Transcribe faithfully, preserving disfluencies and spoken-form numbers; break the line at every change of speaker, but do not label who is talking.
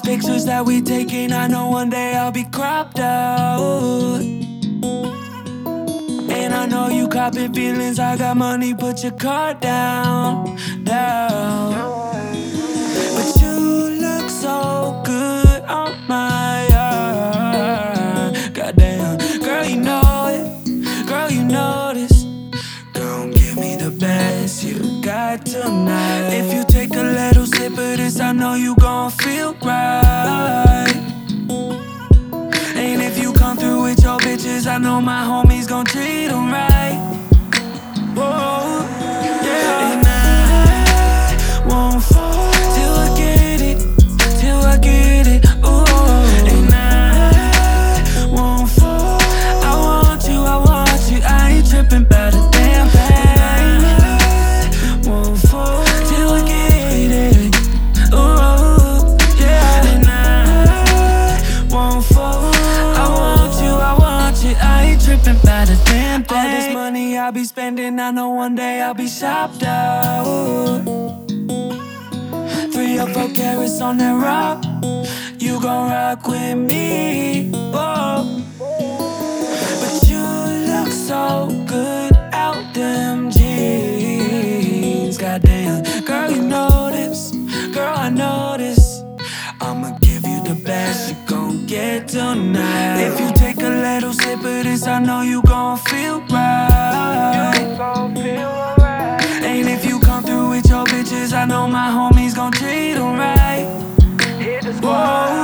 these pictures that we taking, I know one day I'll be cropped out. And I know you copping feelings, I got money, put your card down, down. But you look so good on my arm. Goddamn, girl, you know it, girl, you know this. Gon' give me the best you got tonight. If you take a little sip of this, I know you gon' feel right. And if you come through with your bitches, I know my homies gon' treat them right. Whoa, yeah. And I won't fall till I get it, till I get it, ooh. And I won't fall, I want you, I want you, I ain't tripping about a damn thing. And I won't fall till I get it, ooh, yeah. And I won't fall, I want you, I want you, I ain't tripping about a damn thing. All this money I be spending, I know one day I'll be shopped out. Three or four carats on that rock, you gon' rock with me, whoa. But you look so good out them jeans. Goddamn, girl, you know this, girl, I know this. I'ma give you the best you gon' get tonight. If you take a little sip of this, I know you gon' feel right. And if you come through with your bitches, I know my homies gon' treat them right. Whoa.